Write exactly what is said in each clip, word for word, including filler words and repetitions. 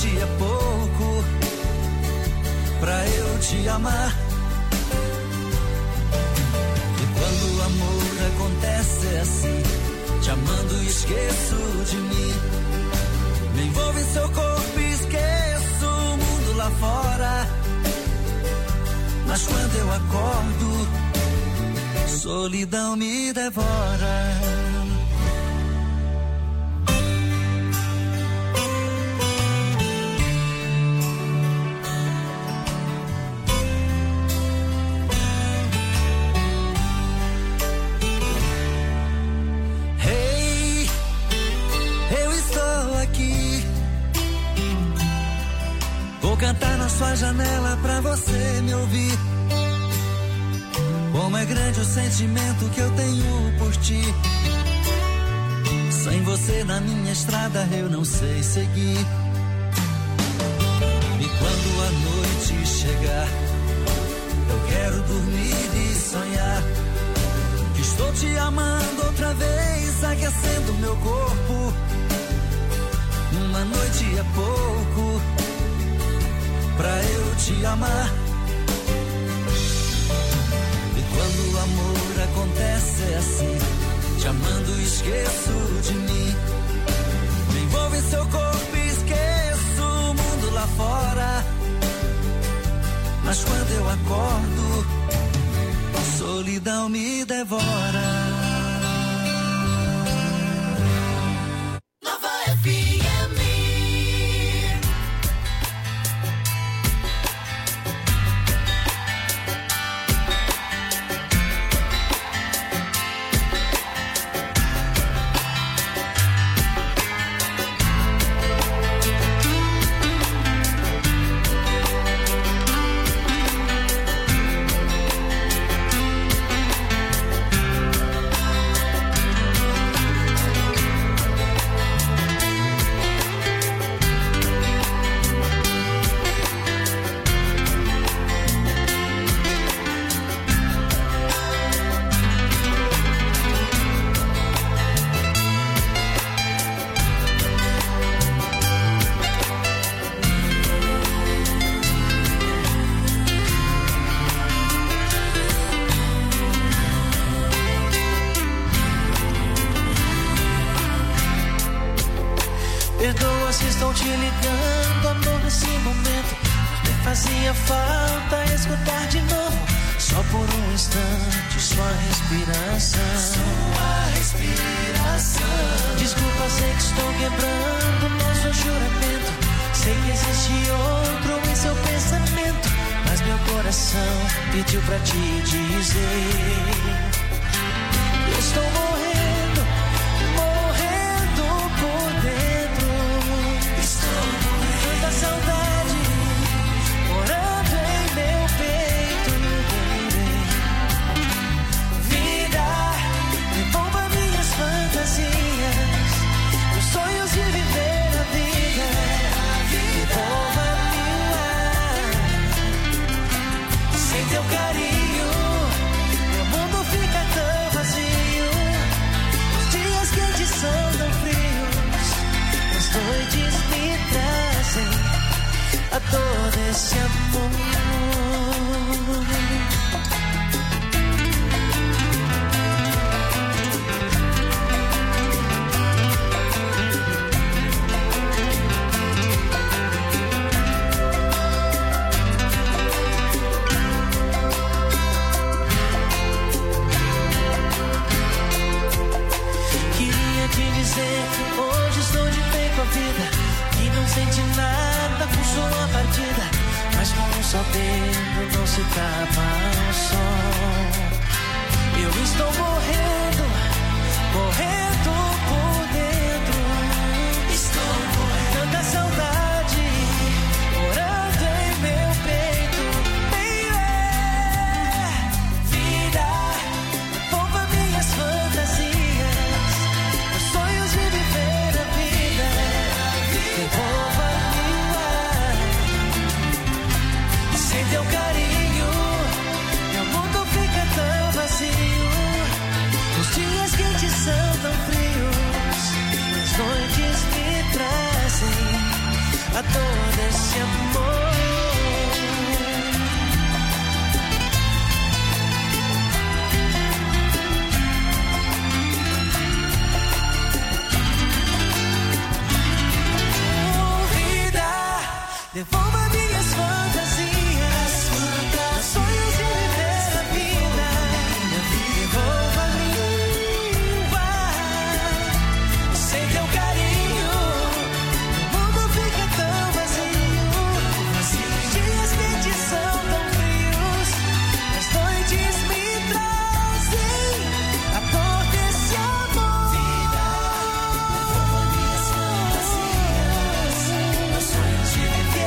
noite é pouco pra eu te amar. E quando o amor acontece é assim, te amando esqueço de mim. Me envolvo em seu corpo e esqueço o mundo lá fora. Mas quando eu acordo, solidão me devora. Hey, eu estou aqui. Vou cantar na sua janela pra você me ouvir. Como é grande o sentimento que eu tenho por ti. Sem você na minha estrada eu não sei seguir. E quando a noite chegar, eu quero dormir e sonhar que estou te amando outra vez, aquecendo meu corpo. Uma noite é pouco pra eu te amar. Quando o amor acontece é assim, te amando esqueço de mim. Me envolvo em seu corpo e esqueço o mundo lá fora. Mas quando eu acordo, a solidão me devora. Perdoa se estou te ligando, amor, nesse momento. Me fazia falta escutar de novo, só por um instante, sua respiração. Sua respiração. Desculpa, sei que estou quebrando nosso juramento. Sei que existe outro em seu pensamento, mas meu coração pediu pra te dizer: eu estou morrendo, morrendo por dentro. Estou morrendo. Tanta saudade morando em meu peito. Vida, devolva minhas fantasias, meus sonhos de viver a vida. Devolva-me o ar. Sem teu carinho, meu mundo fica tão vazio. Os dias quentes são tão frios, as noites me trazem a dor desse amor. Queria te dizer que hoje estou de bem com a vida, que não sente nada com sua partida, mas com um só dedo não se tapa o sol. Eu estou morrendo, morrendo por dentro. Estou morrendo. Tanta saudade morando em meu peito. Baby, vida, devolva minhas fantasias, meus sonhos de viver a vida. Devolva-me o ar. Sem teu carinho, meu mundo fica tão vazio. Os dias quentes são tão frios. esse amor. Devolva minhas fantasias, meus sonhos de viver a vida. Devolva-me sem teu carinho. O mundo fica tão vazio. Os dias quentes são tão frios. As noites me trazem a dor desse amor. Devolva minhas fantasias, meus sonhos de viver.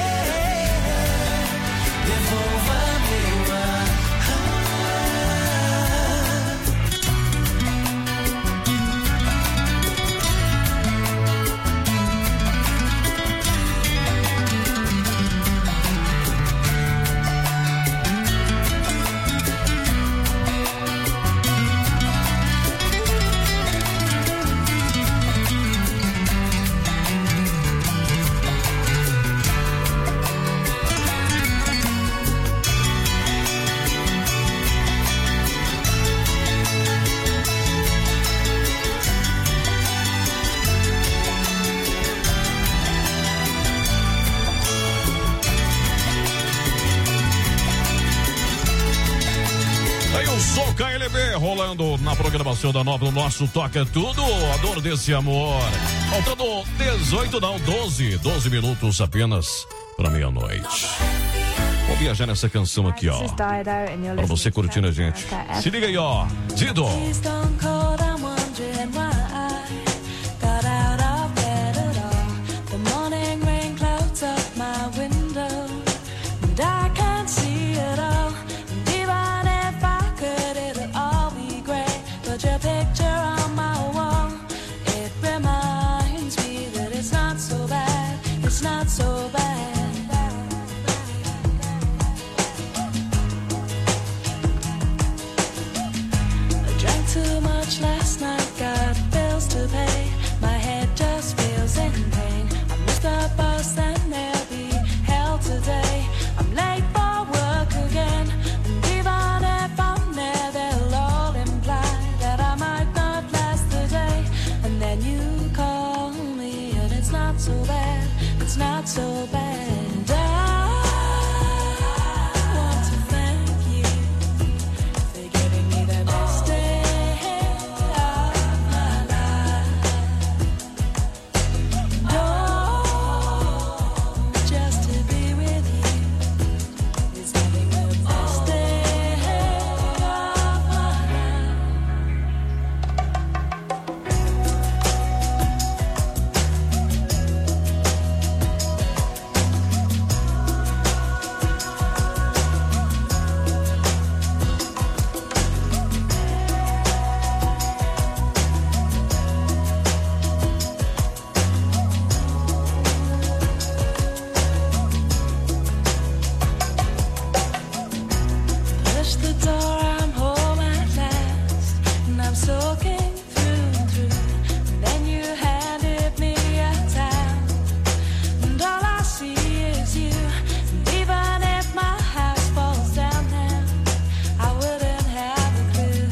K L B rolando na programação da Nova, o nosso Toca Tudo, a dor desse amor. Faltando dezoito, não, doze, doze minutos apenas para meia-noite. Vamos viajar nessa canção aqui, ó. Pra você curtindo a gente. Se liga aí, ó. Dido. Not so bad. I drank too much last night, got bills to pay. My head just feels in pain. I missed the bus and there'll be hell today. I'm late for work again, and even if I'm there, they'll all imply that I might not last the day. And then you call me, and it's not so bad. It's not so bad. I want to thank you for giving me the best day of my life. Oh, just to be with you is having the best day of my life. Push the door, I'm home at last, and I'm soaking through and through. And then you handed me a towel, and all I see is you. And even if my house falls down now, I wouldn't have a clue,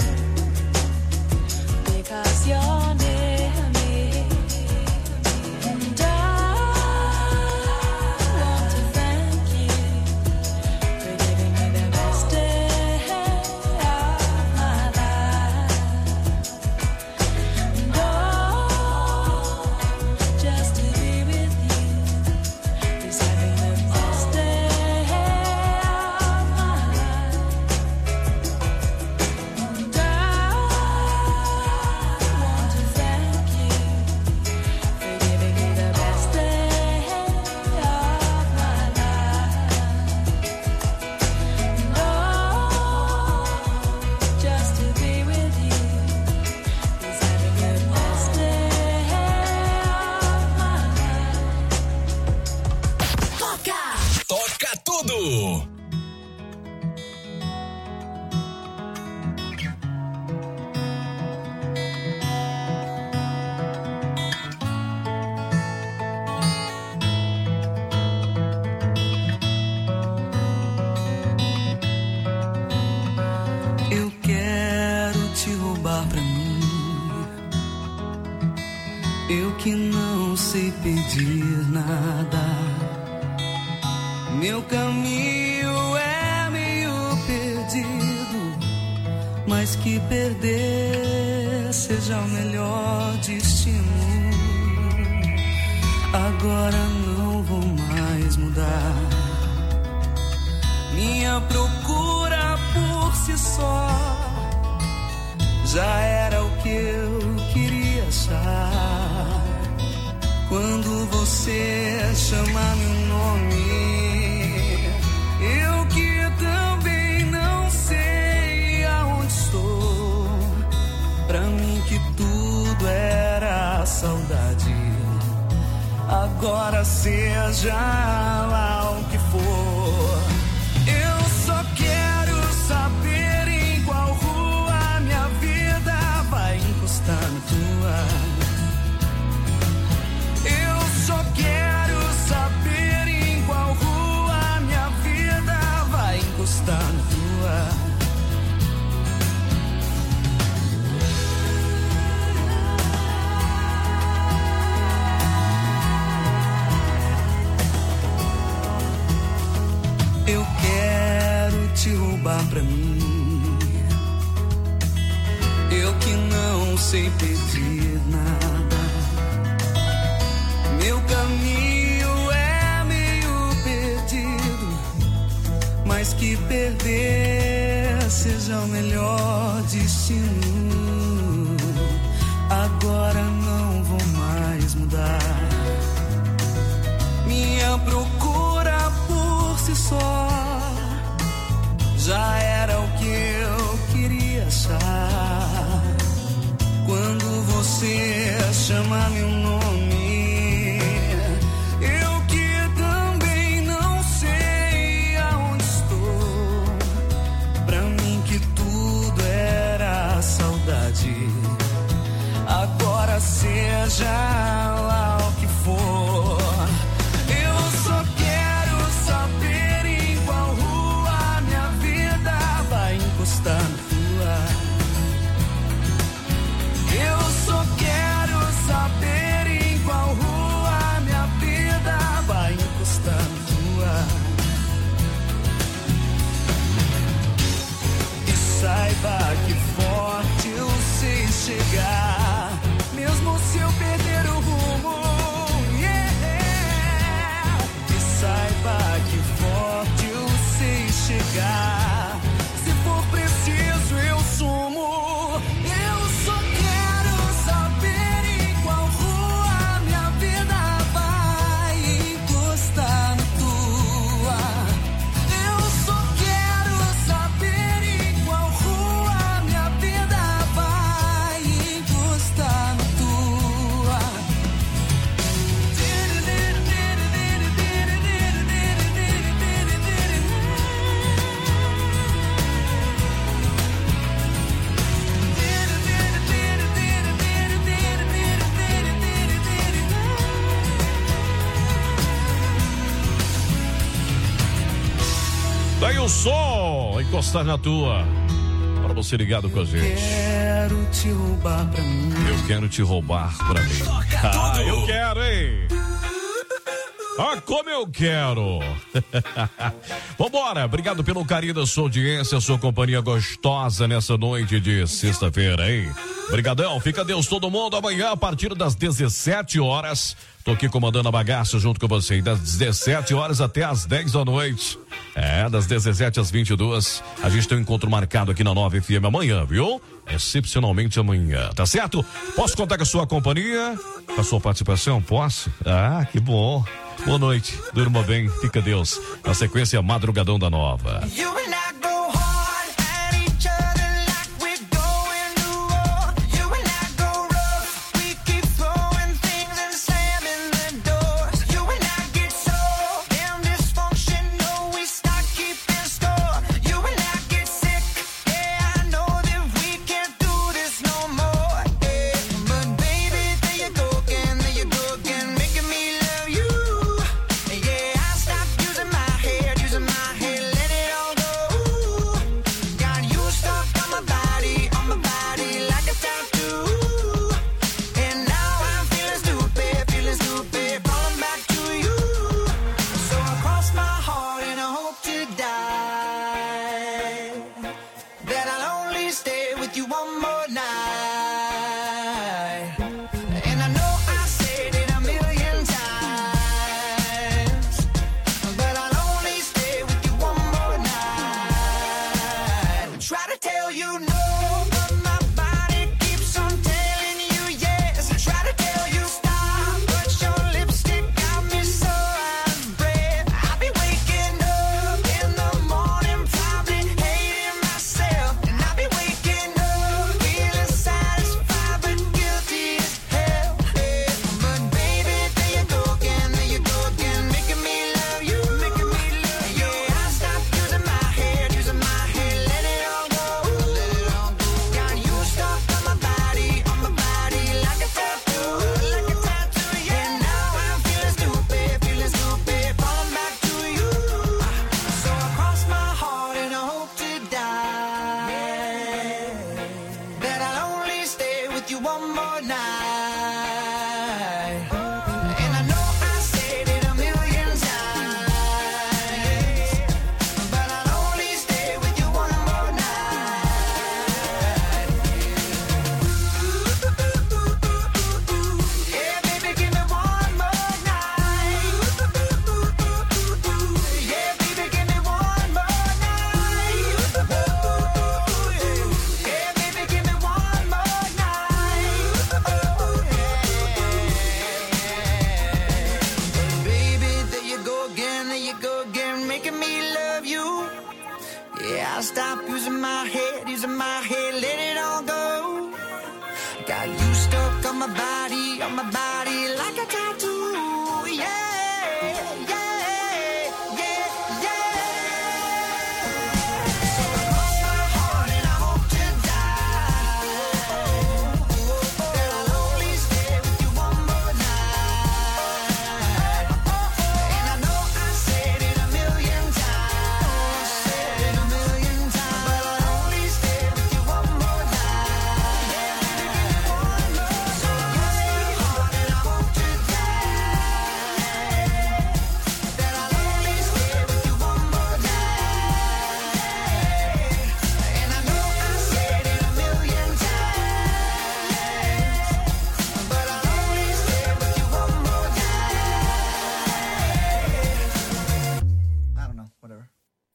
because you're near me. And I want to thank you for giving me the best day of my life. And oh, just to be with you is having the best day of my life. And I want to thank you for giving me the best day of my life. And oh, just to be with you is having the best day of my life. Toca! Toca tudo! pedir nada. Meu caminho é meio perdido, mas que perder seja o melhor destino. Agora não vou mais mudar. Minha procura por si só já era o que eu queria achar. Quando você chama meu nome, eu que também não sei aonde estou. Pra mim que tudo era saudade, agora seja lá o que for. Eu só quero saber em qual rua minha vida vai encostar na tua. Eu só quero saber em qual rua minha vida vai encostar na tua. Eu quero te roubar pra mim, eu que não sei pedir nada. Meu caminho é meio perdido, mas que perder seja o melhor destino. Agora não vou mais mudar. Minha procura por si só já era o que eu queria achar. Quando você chama meu nome, eu que também não sei aonde estou. Pra mim que tudo era saudade, agora seja lá o que for. Eu só quero saber em qual rua minha vida vai encostar na tua. Eu só quero saber em qual rua minha vida vai encostar na tua. E saiba que forte eu sei chegar, mesmo se eu perder o rumo. Yeah. E saiba que forte eu sei chegar, se for preciso eu sumo. Eu só quero saber em qual rua minha vida vai encostar na tua. Eu só quero saber em qual rua minha vida vai encostar na tua. Daí o som, encostar na tua. Para você ligado com a gente. Quero te roubar pra mim. Eu quero te roubar pra mim. Ah, eu quero, hein? Ah, como eu quero! Vambora! Obrigado pelo carinho da sua audiência, sua companhia gostosa nessa noite de sexta-feira, hein? Obrigadão, fica Deus todo mundo. Amanhã, a partir das dezessete horas, tô aqui comandando a bagaça junto com você. Das dezessete horas até as dez da noite. É, das dezessete às vinte e duas, a gente tem um encontro marcado aqui na nove F M amanhã, viu? Excepcionalmente amanhã, tá certo? Posso contar com a sua companhia? Com a sua participação? Posso? Ah, que bom. Boa noite, durma bem, fica Deus. Na sequência, Madrugadão da Nova. Yeah, I stopped using my head, using my head, let it all go. you go again, making me love you. Yeah, I'll stop using my head, using my head, let it all go. Got you stuck on my body, on my body like a tattoo. Yeah, yeah, yeah, yeah. So I cross my heart and I hope to die that I'll only stay with you one more night. And I know I said it a million times, said it a million times, but I'll only stay with you one more night. Yeah, baby, give me one more. So I cross my heart and I hope to die that I'll only stay with you one more night. And I know I said it a million times, but I'll only stay with you one more night. I don't know, whatever.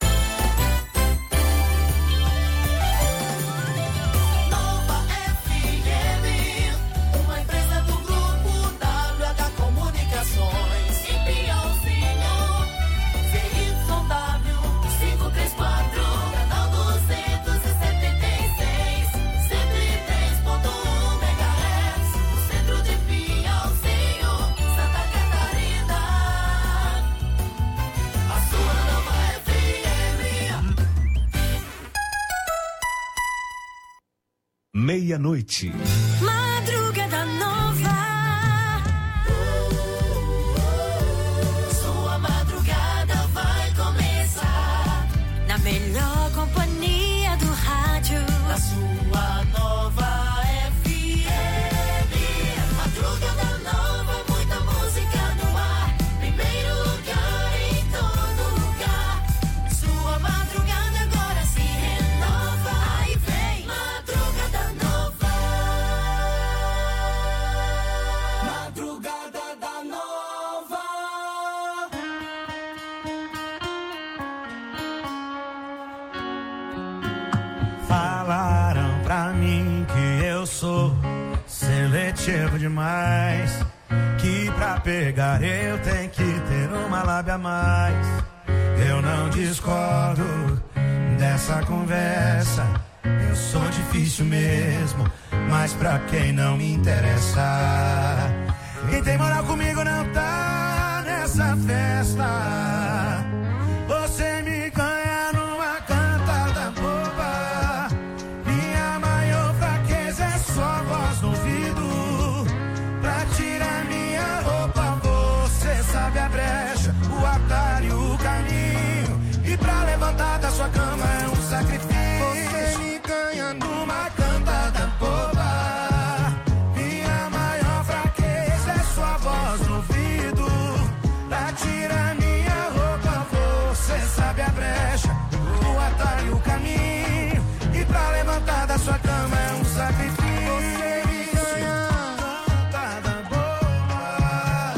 Nova F M, uma empresa do grupo W H Comunicações. Em Piauzinho, C Y W quinhentos e trinta e quatro, canal duzentos e setenta e seis, cento e três ponto um megahertz, no centro de Piauzinho, Santa Catarina. A sua Nova F M. Meia-noite. Madrugada Nova. Sua madrugada vai começar Na melhor companhia do rádio. na sua Nova F M. Madrugada Nova, muita música no ar. Primeiro lugar em todo lugar. Sua madrugada agora se renova. Aí vem Madrugada Nova. Madrugada da Nova. Falaram pra mim que eu sou seletivo demais, que pra pegar eu tenho que ter uma lábia a mais. Eu não discordo dessa conversa, eu sou difícil mesmo, mas pra quem não me interessa. Quem tem moral comigo não tá nessa festa. Você me ganha numa cantada boba. Minha maior fraqueza é sua voz no ouvido. Pra tirar minha roupa você sabe a brecha, o atalho, o caminho. E pra levantar da sua cama é um sacrifício. Você me ganha numa cantada boba. Minha maior fraqueza é sua voz no ouvido. Pra tirar minha roupa você sabe a brecha, o atalho, o caminho. E pra levantar da sua cama é um sacrifício. Você me ganha cantada boba.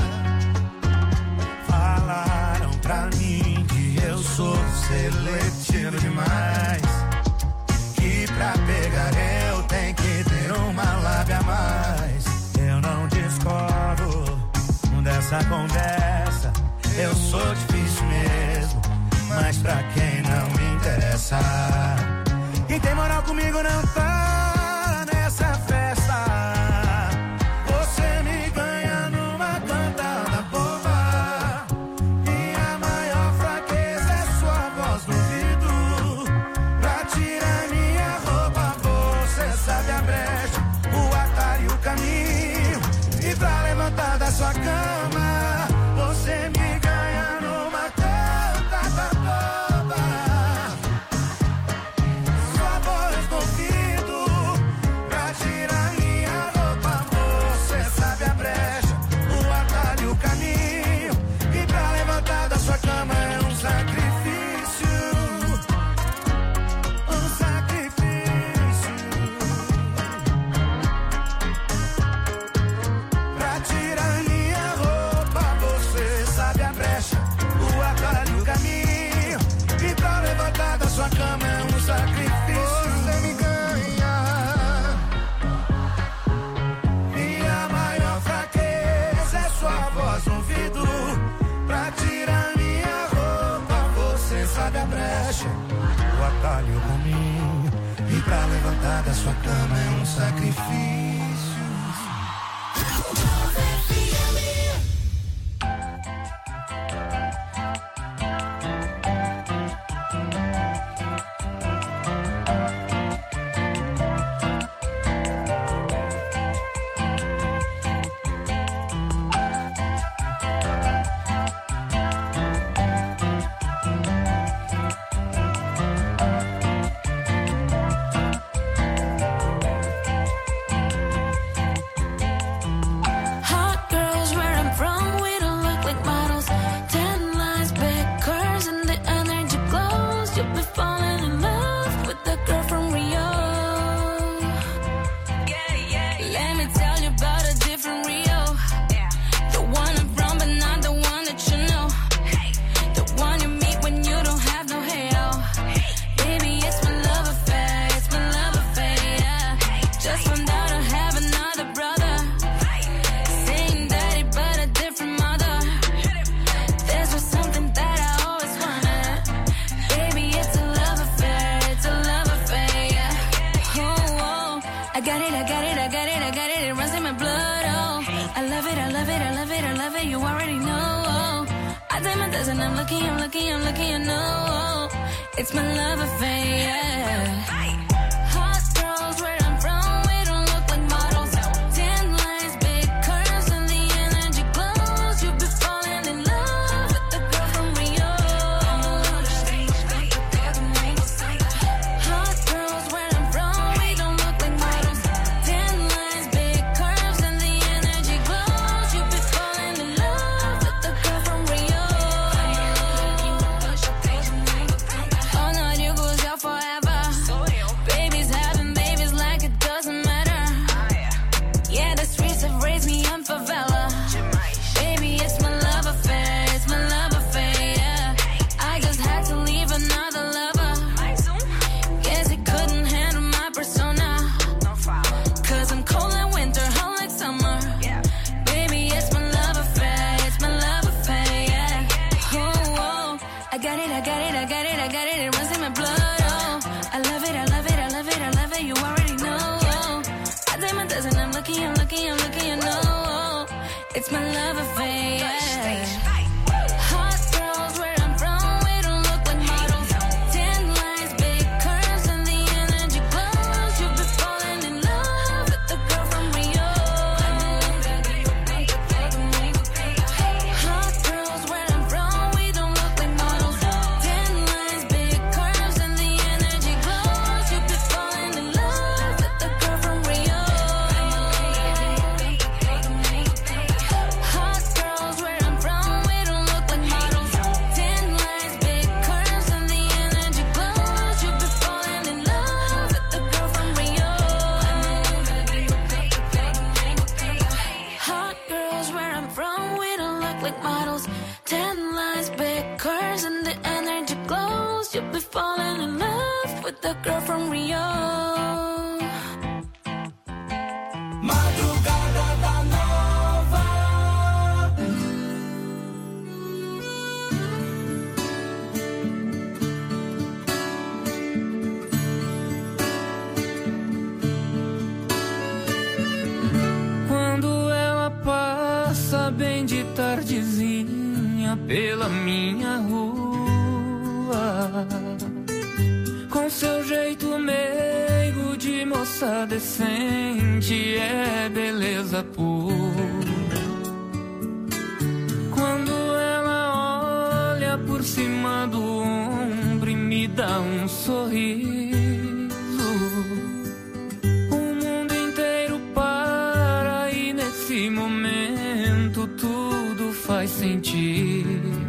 Falaram pra mim que eu sou seletivo demais, que pra pegar eu tenho que ter uma lábia a mais. Eu não discordo dessa conversa, eu sou difícil mesmo, mas pra quem não me interessa. Quem tem moral comigo não tá nessa festa. Você me ganha numa cantada boba. Minha maior fraqueza é sua voz no ouvido. Pra tirar minha roupa você sabe a brecha, o atalho e o caminho. E pra levantar da sua cama você me ganha numa cantada boba. Sua voz no ouvido. fecha o atalho comigo. E pra levantar da sua cama é um sacrifício. It's my love affair. Hot girls where I'm from, we don't look like models. Tan lines, big curves, and the energy glows. You'll be falling in love with the girl from Rio. Hot girls where I'm from, we don't look like models. Tan lines, big curves, and the energy glows. You'll be falling in love with the girl from Rio. Forever. Babies having babies like it doesn't matter. Yeah, the streets have raised me on favela. Baby, it's my love affair. It's my love affair, yeah. I just had to leave another lover. Guess he couldn't handle my persona. Cause I'm cold like winter, hot like summer. Baby, it's my love affair. It's my love affair, yeah. Oh, oh. I got it, I got it, I got it, I got it. It runs in my blood. I love it, I love it, I love it, I love it, you already know. I did my best and I'm lucky, I'm lucky, I'm lucky, you know. It's my love affair, yeah. Hot girls where I'm from, we don't look like models. Tan lines, big curves, and the energy glows. You'll be falling in love with the girl from Rio. Hot girls where I'm from, we don't look like models. Tan lines, big curves, and the energy glows. You'll be falling in love with the girl from Rio. Hot girls where I'm from, we don't look like models. Tan lines, big curves, and the energy glows. You'll be falling in love with the girl from Rio. Hot girls where I'm from, we don't look like models. Tan lines, big curves, and the energy glows. You'll be falling in love with the girl from Rio. Madrugada da Nova. Quando ela passa bem de tardezinha pela minha rua, com seu jeito meigo de moça decente, é beleza pura. Quando ela olha por cima do ombro e me dá um sorriso, o mundo inteiro para e nesse momento tudo faz sentido.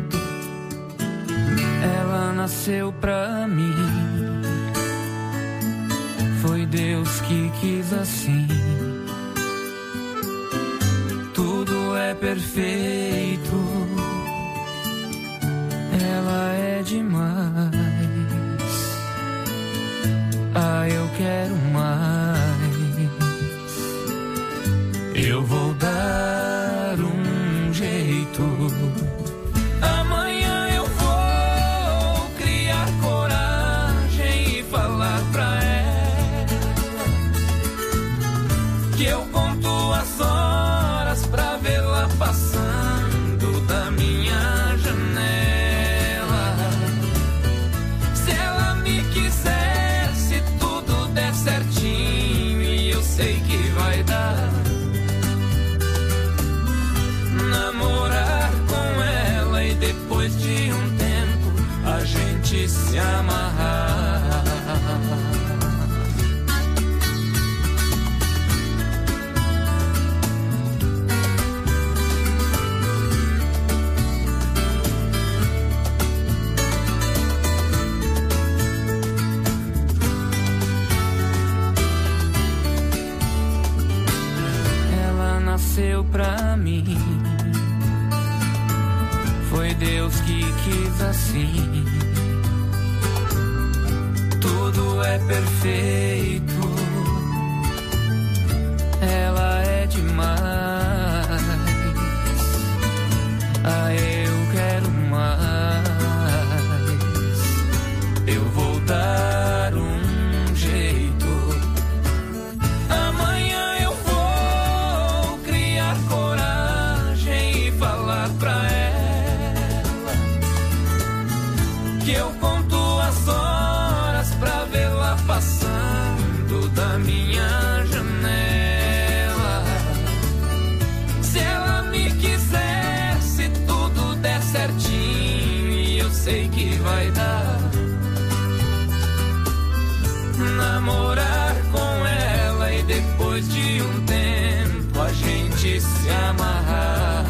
Ela nasceu pra mim, foi Deus que quis assim. Tudo é perfeito, ela é demais. Ah, eu quero mais. Eu vou dar um jeito. Amanhã eu vou criar coragem gente se amarrar. Ela nasceu pra mim, foi Deus que quis assim. Tudo é perfeito, ela é demais. Ah, eu quero mais. Eu vou dar um jeito. Amanhã eu vou criar coragem e falar pra ela que eu conto as horas pra vê-la passando da minha janela. Se ela me quiser, se tudo der certinho, e eu sei que vai dar, namorar com ela e depois de um tempo a gente se amarrar.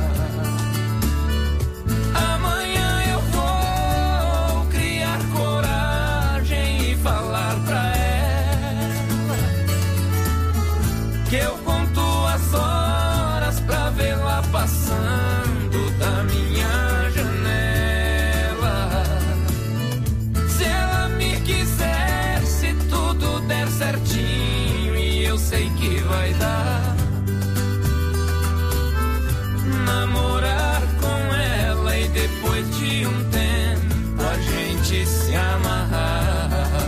Amanhã eu vou criar coragem e falar pra ela que eu conto as horas pra vê-la passando da minha janela. Se ela me quiser, se tudo der certinho, e eu sei que vai dar, namorar com ela e depois de um tempo a gente se amarrar.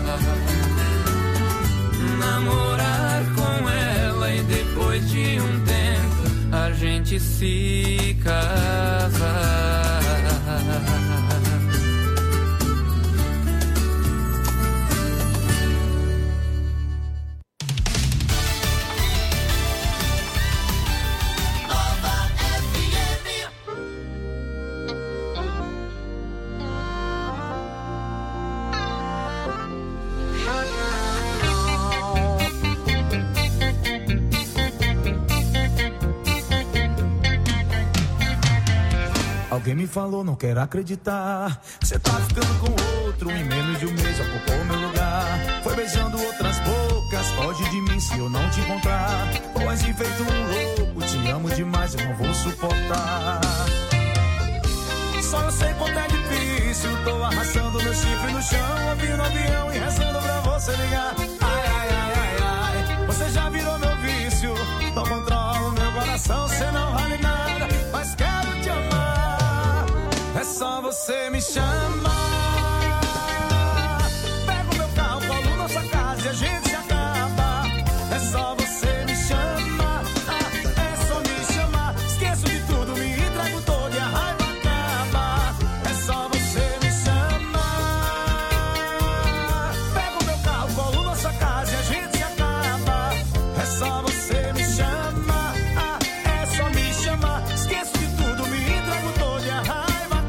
Namorar com ela e depois de um tempo a gente se casar. Alguém me falou, não quero acreditar, cê tá ficando com outro, em menos de um mês ocupou meu lugar. Foi beijando outras bocas, foge de mim se eu não te encontrar. Ou assim feito um louco, te amo demais, eu não vou suportar. Só eu sei quanto é difícil, tô arrastando meu chifre no chão, ouvindo avião e rezando pra você ligar. Ai, ai, ai, ai, ai, você já virou meu vício, não controlo meu coração, cê não vale nada, mas quero te amar. É só você me chamar. Pega o meu carro, colo na sua casa e a gente se acaba. É só você me chamar. Ah, é só me chamar. Esqueço de tudo, me entrego todo e a raiva acaba. É só você me chamar. Pega o meu carro, colo na sua casa e a gente se acaba. É só você me chamar. Ah, é só me chamar. Esqueço de tudo, me entrego todo e a raiva.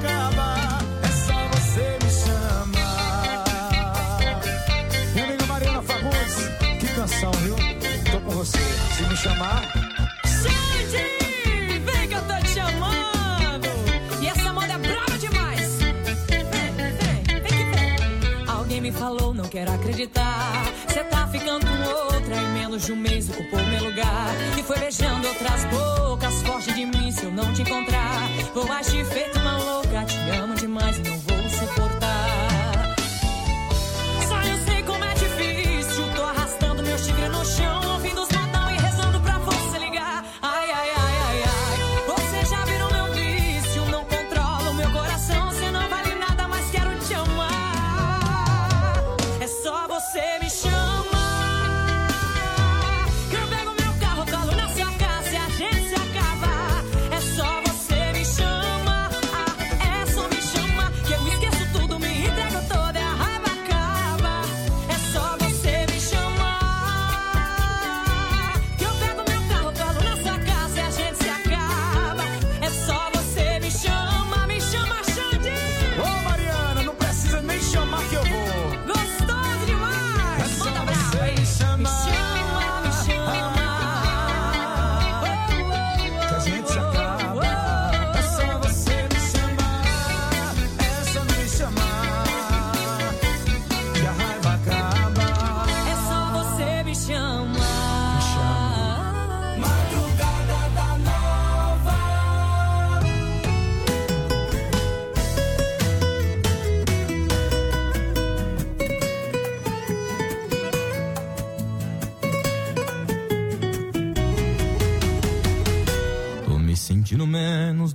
Viu? Tô com você, se me chamar. Gente, vem que eu tô te chamando. E essa moda é brava demais. Vem, vem, vem que vem. Alguém me falou, não quero acreditar, cê tá ficando com outra, em menos de um mês ocupou meu lugar. E foi beijando outras bocas, forte de mim se eu não te encontrar. Vou agir feito uma louca, te amo demais e não vou suportar. Só eu sei como é difícil, tô arrastando meu chifre no chão, ouvindo os modão e rezando pra você ligar. Ai, ai, ai, ai, ai, você já virou meu vício, não controlo meu coração, você não vale nada, mas quero te amar. É só você me chamar, que eu pego meu carro, colo na sua casa e a gente se acaba. É só você me chamar, ah, é só me chamar, que eu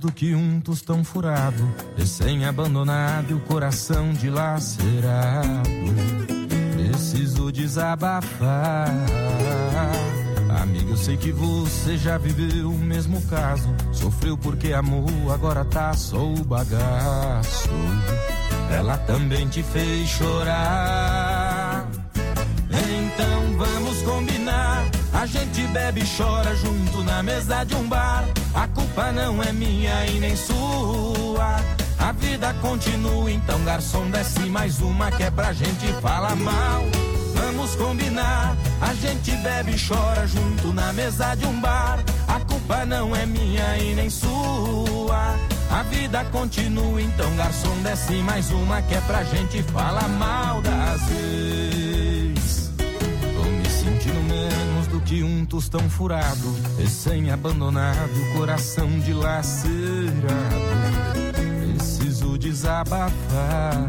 do que um tostão furado, recém-abandonado e o coração dilacerado. Preciso desabafar. Amiga, eu sei que você já viveu o mesmo caso. Sofreu porque amou, agora tá só o bagaço. Ela também te fez chorar. Então vamos combinar. A gente bebe e chora junto na mesa de um bar. A culpa não é minha e nem sua. A vida continua, então garçom desce mais uma que é pra gente falar mal. Vamos combinar. A gente bebe e chora junto na mesa de um bar. A culpa não é minha e nem sua. A vida continua, então garçom desce mais uma que é pra gente falar mal das ex. Tô me sentindo menos do que um tostão furado, recém-abandonado, coração dilacerado. Preciso desabafar.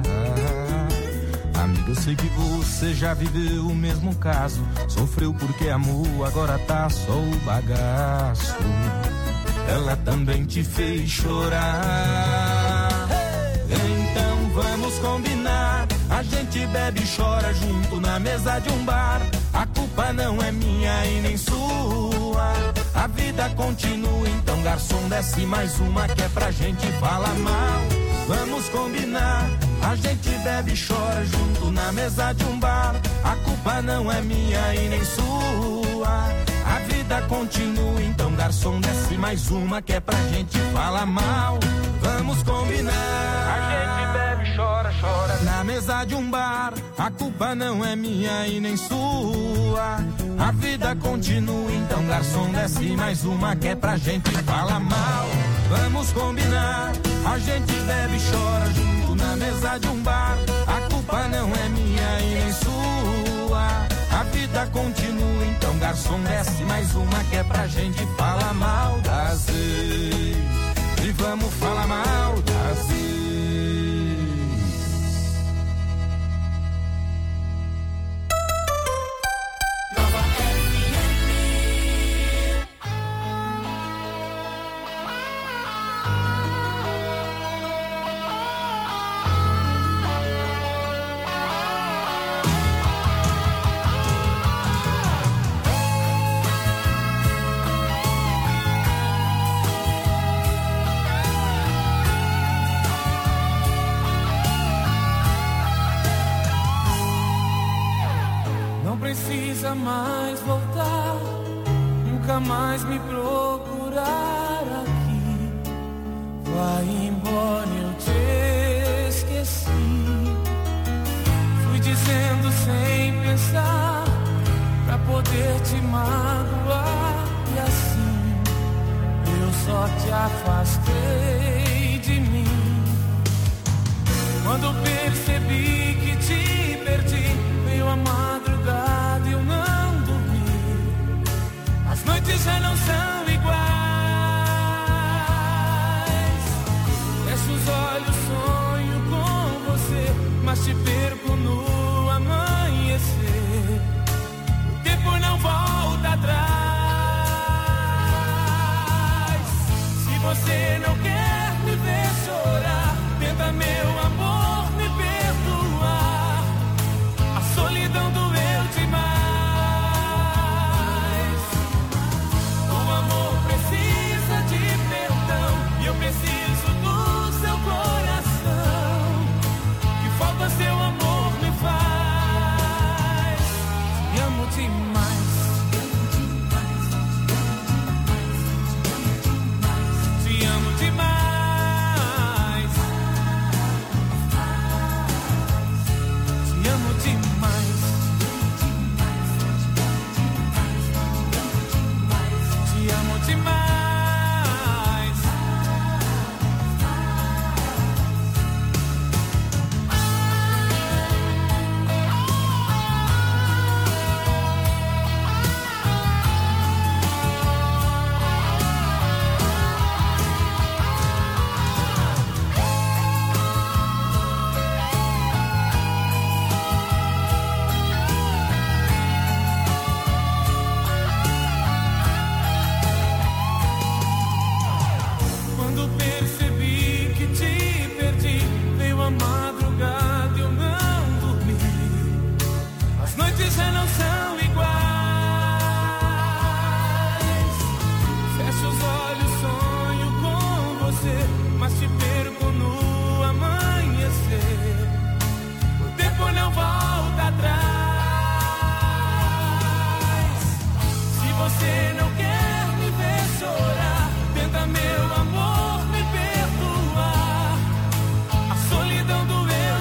Amigo, eu sei que você já viveu o mesmo caso. Sofreu porque amou, agora tá só o bagaço. Ela também te fez chorar. Então vamos combinar. A gente bebe e chora junto na mesa de um bar. A culpa não é minha e nem sua. A vida continua, então garçom desce mais uma que é pra gente falar mal. Vamos combinar. A gente bebe e chora junto na mesa de um bar. A culpa não é minha e nem sua. A vida continua, então garçom desce mais uma que é pra gente falar mal. Vamos combinar. A gente bebe e chora, chora na mesa de um bar. A culpa não é minha e nem sua. A vida continua, então garçom desce mais uma que é pra gente falar mal. Vamos combinar. A gente bebe e chora junto na mesa de um bar. A culpa não é minha e nem sua. A vida continua, então garçom desce mais uma que é pra gente falar mal das ex. E vamos falar mal das ex. Precisa mais voltar, nunca mais me procurar aqui. Vai embora, eu te esqueci. Fui dizendo sem pensar, pra poder te magoar. E assim, eu só te afastei de mim. Quando percebi que te perdi, veio a madrugada e eu não dormi. As noites já não são iguais. Fecho os olhos, sonho com você, mas te perco no amanhecer. O tempo não volta atrás. Se você não quer me ver chorar, tenta, meu amor, me perdoar. A solidão doeu demais. O amor precisa de perdão e eu preciso do seu coração. Que falta seu amor. a madrugada eu não dormi. As noites já não são iguais. Fecho os olhos, sonho com você, mas te perco no amanhecer. O tempo não volta atrás. Se você não quer me ver chorar, tenta, meu amor, me perdoar. A solidão doeu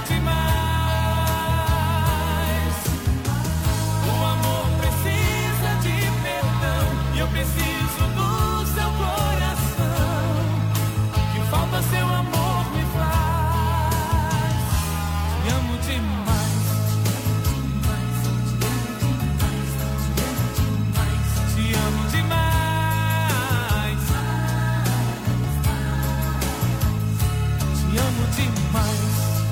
demais. O amor precisa de perdão e eu preciso do seu coração. Que falta seu amor me faz. Te amo demais. Te amo demais. Te amo demais.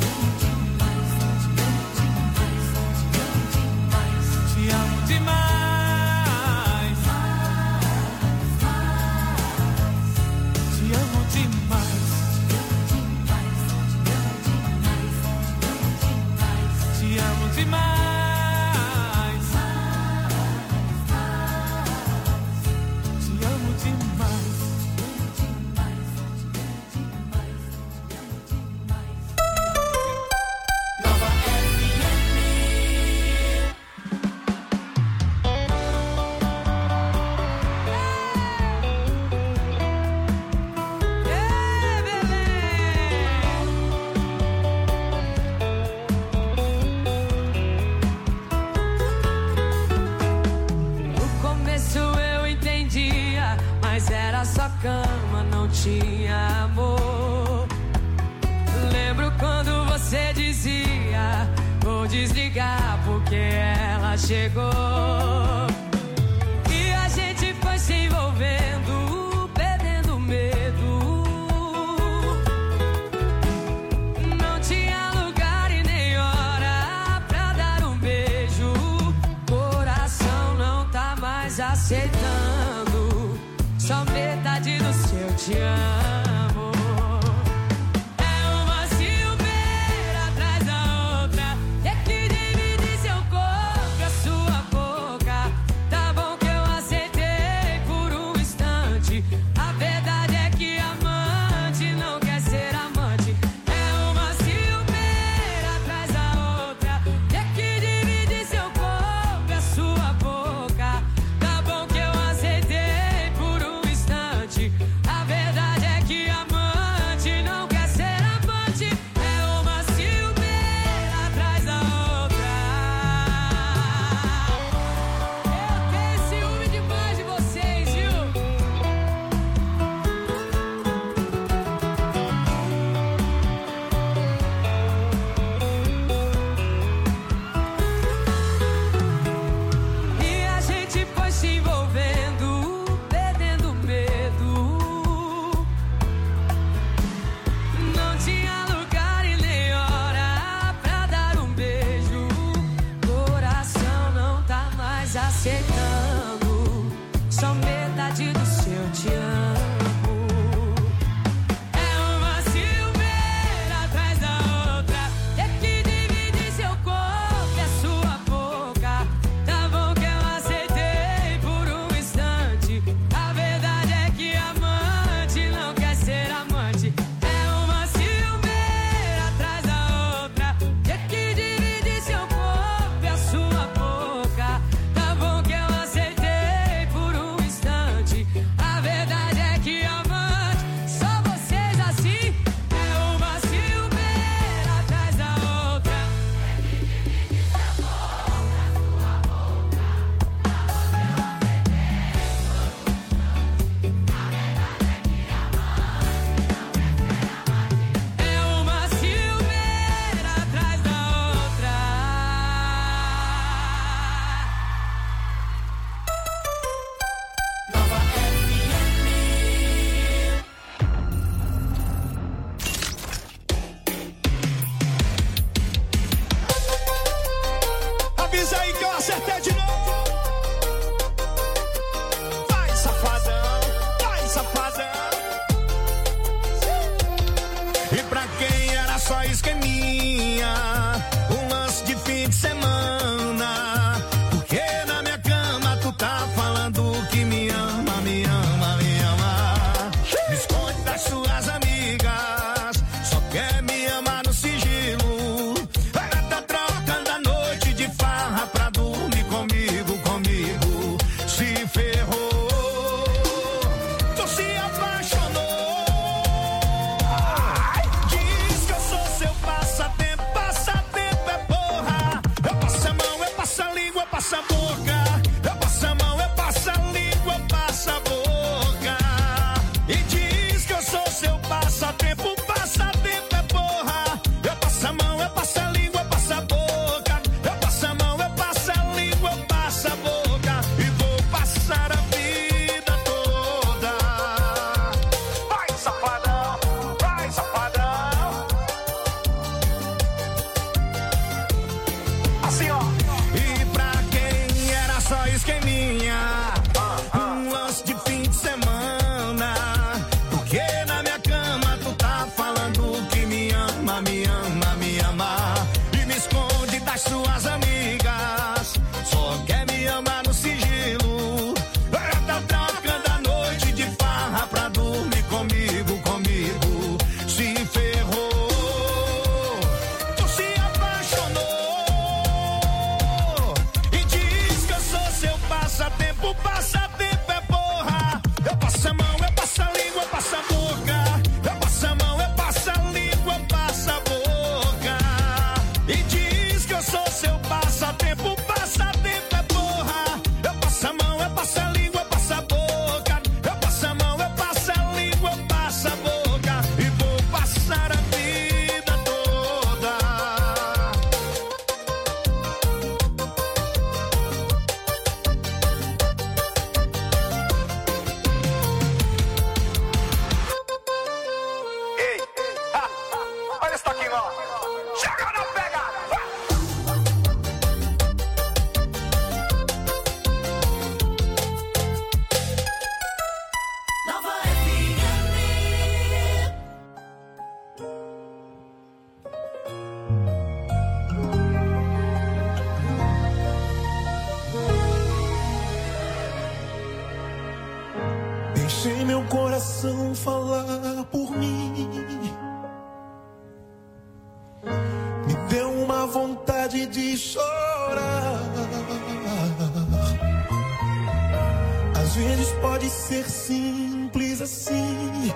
Te amo demais. Te amo demais. Te amo demais. Te amo demais. Nova F M. No começo eu entendia, mas era só cama, não tinha amor. Lembro quando você dizia: vou desligar porque ela chegou. E a gente foi se envolvendo, perdendo medo. Não tinha lugar e nem hora pra dar um beijo. Coração não tá mais aceitando só metade do seu te amo. É uma ciumeira atrás da outra, é que divide seu corpo e a sua boca. Tá bom que eu aceitei por um instante. A verdade é que amante não quer ser amante. É uma ciumeira atrás da outra, é que divide seu corpo e a sua boca. Tá bom que eu aceitei por um instante. A verdade é que coração falar por mim. Me deu uma vontade de chorar. Às vezes pode ser simples assim.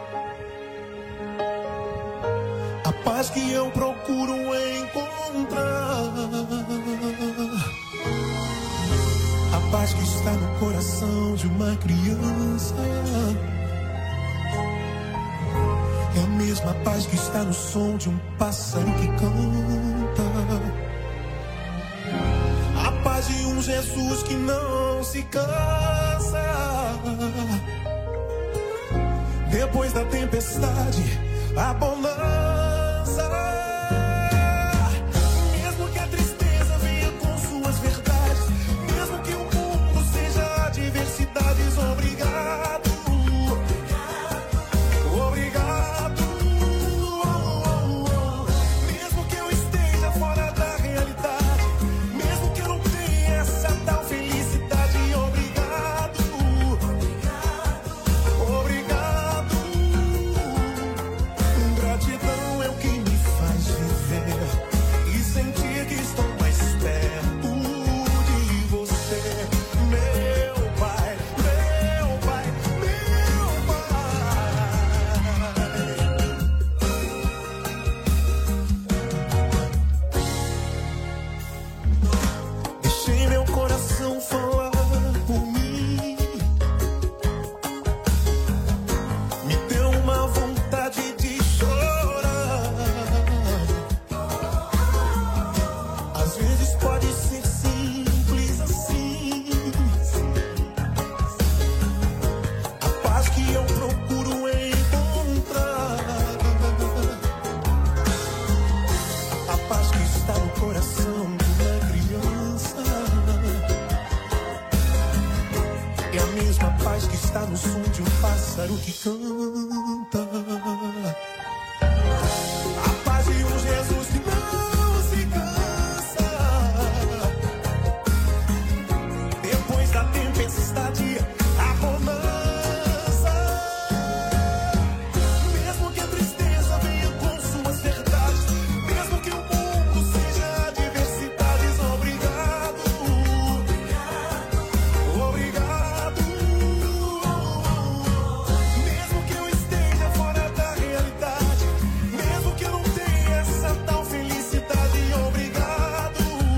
A paz que eu procuro encontrar. A paz que está no coração de uma criança. É a mesma paz que está no som de um pássaro que canta. A paz de um Jesus que não se cansa. Depois da tempestade, a bonança. Mesmo que a tristeza venha com suas verdades, mesmo que o mundo seja adversidades, obrigado, obrigado. Mesmo que eu esteja fora da realidade, mesmo que eu não tenha essa tal felicidade, obrigado, obrigado. Gratidão é o que me faz viver e sentir que estou mais perto de você, meu Pai, meu Pai, meu Pai. Deixei meu coração falar por mim. Me deu uma vontade de chorar. Às vezes pode ser simples assim. A paz que eu procuro encontrar. A paz que está no coração de uma criança. É a mesma paz que está no som de um pássaro que canta. A paz de um Jesus que não se cansa. Depois da tempestade, a bonança. Mesmo que a tristeza venha com suas verdades, mesmo que o mundo seja adversidades, obrigado, obrigado. Mesmo que eu esteja fora da realidade, mesmo que eu não tenha essa tal felicidade, obrigado,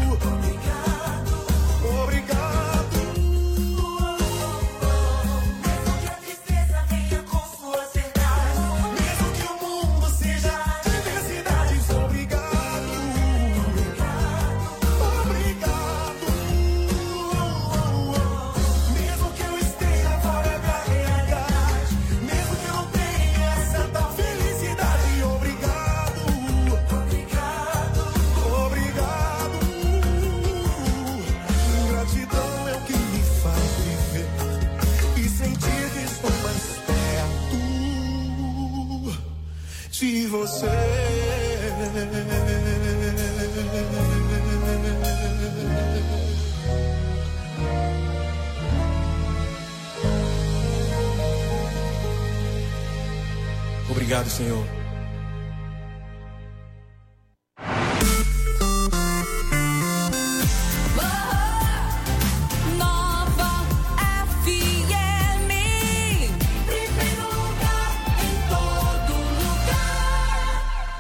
obrigado, mesmo que a tristeza venha com suas verdades, mesmo que o mundo seja adversidades, obrigado, obrigado, mesmo que eu esteja fora da realidade, mesmo que eu não tenha essa tal felicidade, obrigado, obrigado, obrigado. Gratidão é o que me faz viver e sentir que estou mais perto de você. Obrigado, Senhor. Nova F M. Primeiro lugar em todo lugar.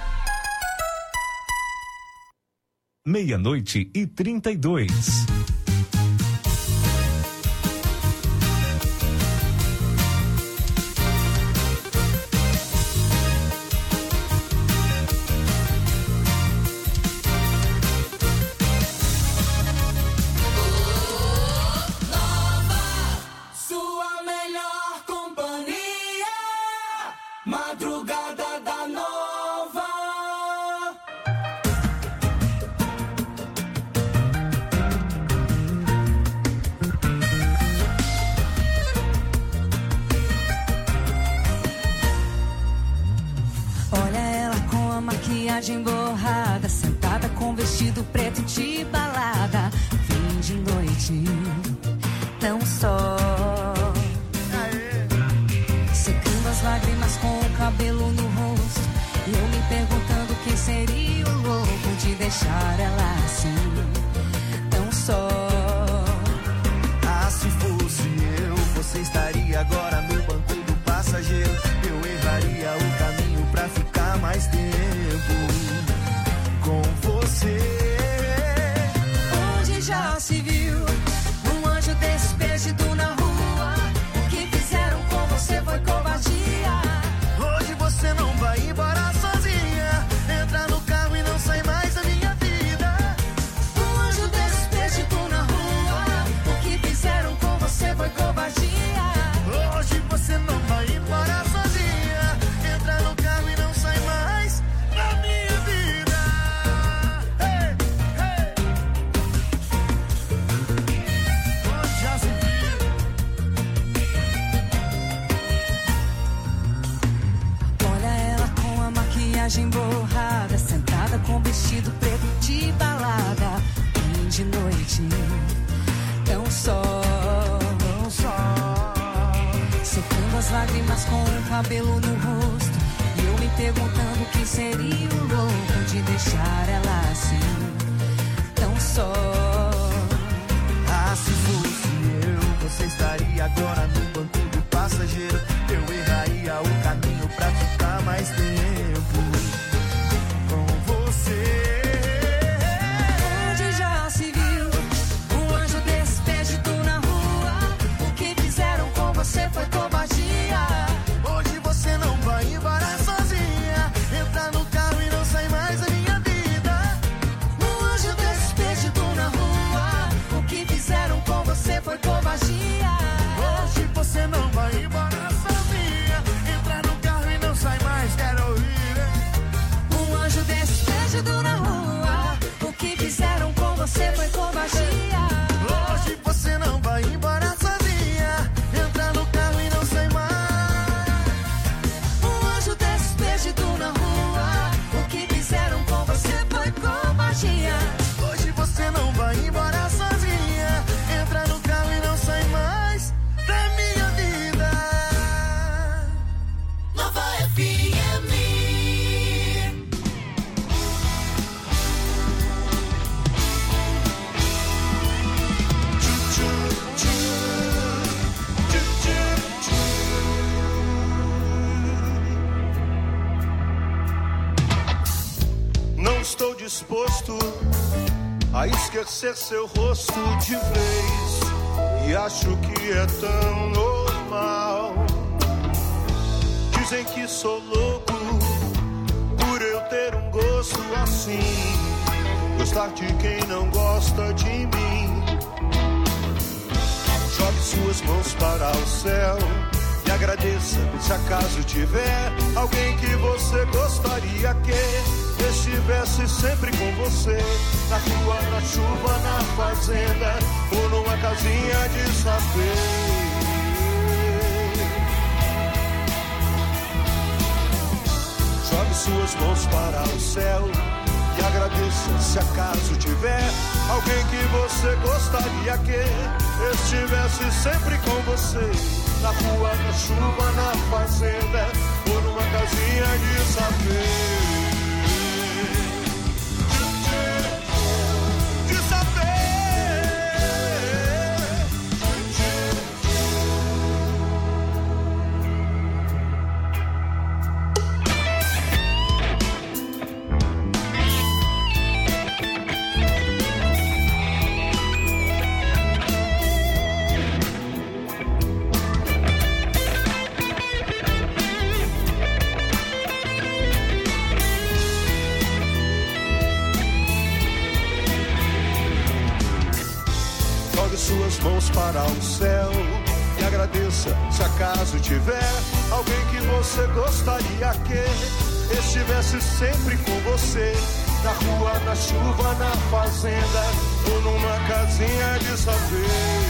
Meia-noite e trinta e dois. Sua melhor companhia. Madrugada da Nova. Olha ela com a maquiagem borrada, sentada com vestido preto de balada. Fim de noite, tão só. Secando as deixar ela assim, tão só. Ah, se fosse eu, você estaria agora no banco do passageiro. Eu erraria o caminho pra ficar mais tempo com você. Onde já se viu um anjo desperdido na rua? O que fizeram com você foi covardia. Hoje você não vai embora sozinha. Entra no carro e não sai mais da minha vida. Um anjo desperdido na rua. O que fizeram com você foi covardia. Hoje você não vai embora sozinha. Entra no carro e não sai mais da minha vida. Hey, hey. Onde já se viu? Olha ela com a maquiagem borrada, sentada com vestido preto de balada, fim de noite, tão só, Não só. secando as lágrimas com o cabelo no rosto. E eu me perguntando o que seria o louco de deixar ela assim, tão só. Ah, se fosse eu, você estaria agora no banco do passageiro. Eu erraria o caminho pra ficar mais tempo com você. Onde já se viu um anjo desperdido na rua? O que fizeram com você foi covardia. Hoje você não vai embora sozinha. Entra no carro e não sai mais da minha vida. Um anjo desperdido na rua. O que fizeram com você foi covardia. Hoje você não vai embora sozinha. Entra no carro e não sai mais. Quero ouvir, hein? Um anjo desperdido na rua. O que fizeram com você foi covardia. Hoje você não vai embora sozinha. Entra no carro e não sai mais. Um anjo desperdido na rua. O que fizeram com você foi covardia. Hoje você não vai embora sozinha. Entra no carro e não sai mais da minha vida. Nova F M. Não estou disposto a esquecer seu rosto de vez. E acho que é tão normal. Dizem que sou louco por eu ter um gosto assim. Gostar de quem não gosta de mim. Jogue suas mãos para o céu e agradeça se acaso tiver alguém que você gostaria que estivesse sempre com você. Na rua, na chuva, na fazenda ou numa casinha de sapê. Jogue suas mãos para o céu e agradeça se acaso tiver alguém que você gostaria que estivesse sempre com você. Na rua, na chuva, na fazenda ou numa casinha de sapê. Suas mãos para o céu e agradeça se acaso tiver alguém que você gostaria que estivesse sempre com você. Na rua, na chuva, na fazenda ou numa casinha de sapê.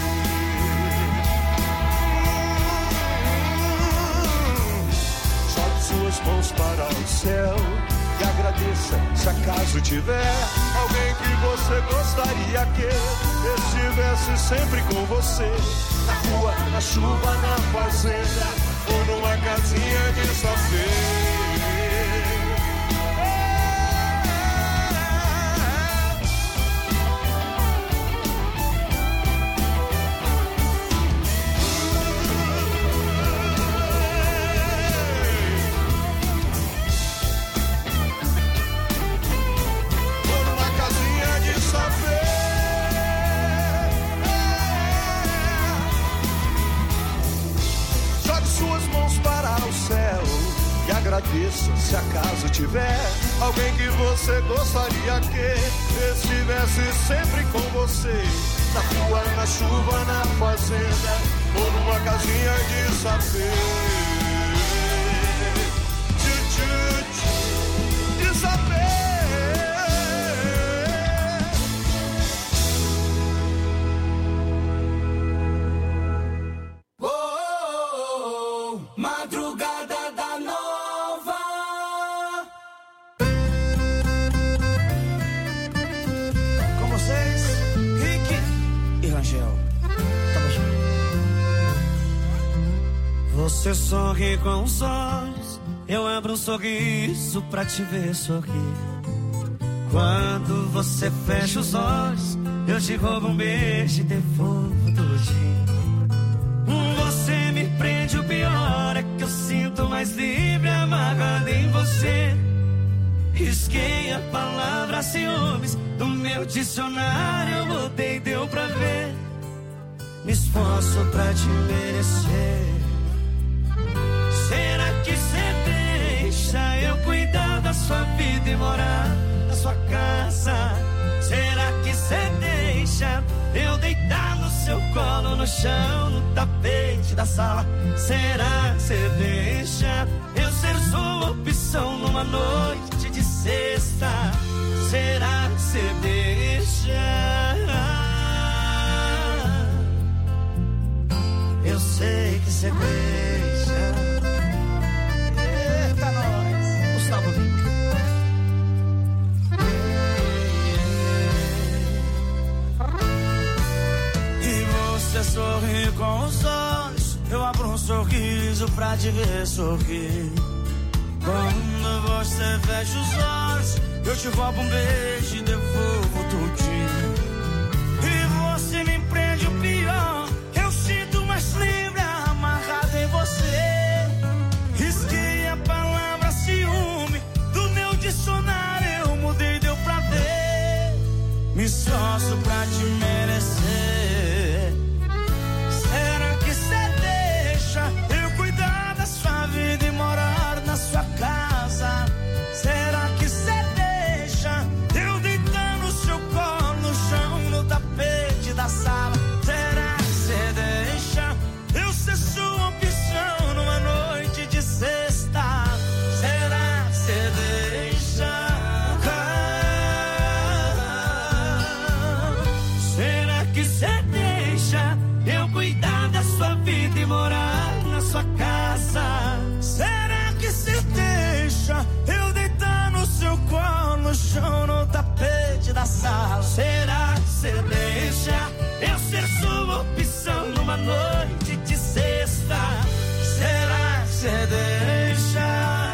Jogue suas mãos para o céu e agradeça se acaso tiver alguém que você gostaria que estivesse sempre com você. Na rua, na chuva, na fazenda ou numa casinha de sapê. agradeça se acaso tiver alguém que você gostaria que estivesse sempre com você. Na rua, na chuva, na fazenda ou numa casinha de sapê. Tchu, tchu, tchu, de sapê. Você sorri com os olhos, eu abro um sorriso pra te ver sorrir. Quando você fecha os olhos, eu te roubo um beijo e devolvo tudinho. Você me prende, o pior é que eu sinto mais livre amarrado em você. Risquei a palavra ciúmes do meu dicionário, eu mudei, deu pra ver. Me esforço pra te merecer. Será que cê deixa eu cuidar da sua vida e morar na sua casa? Será que cê deixa eu deitar no seu colo, no chão, no tapete da sala? Será que cê deixa eu ser sua opção numa noite de sexta? Será que cê deixa? Eu sei que cê deixa. Eita, nós, Gustavo Lima. E você sorri com os olhos, eu abro um sorriso pra te ver sorrir. Quando você fecha os olhos, eu te roubo um beijo e devolvo tudinho. E você me prende, o pior, eu sinto mais livre amarrado em você. Risquei a palavra ciúme do meu dicionário, eu mudei, deu pra ver. Me esforço pra te merecer. Será que cê deixa eu cuidar da sua vida e morar na sua casa? Será que cê deixa eu deitar no seu colo, no chão, no tapete da sala? Será que cê deixa eu ser sua opção numa noite de sexta? Será que cê deixa? Será que cê deixa eu cuidar da sua vida e morar na sua casa? Será que cê deixa eu deitar no seu colo, no chão, no tapete da sala? Será que cê deixa eu ser sua opção numa noite de sexta? Será que cê deixa?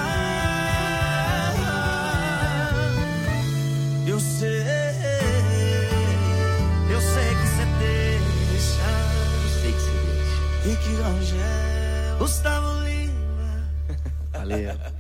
Eu sei, eu sei que cê deixa. Eu sei que cê deixa. Rick Rangel, Gustavo Lima. Valeu.